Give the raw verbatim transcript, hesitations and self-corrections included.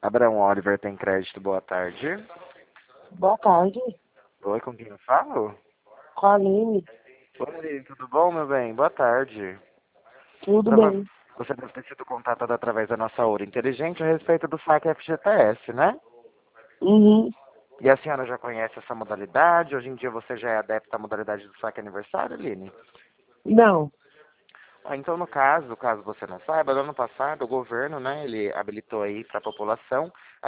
Abraão Oliver tem crédito, boa tarde. Boa tarde, Oi, com quem eu falo? com a Aline. Oi, Aline, tudo bom, meu bem? Boa tarde. Tudo Prova- bem? Você deve ter sido contatado através da nossa Ouro Inteligente a respeito do saque F G T S, né? Uhum. E a senhora já conhece essa modalidade? Hoje em dia você já é adepta à modalidade do saque aniversário, Aline? Não. Ah, então, no caso, caso você não saiba, no ano passado o governo, né, ele habilitou aí para a população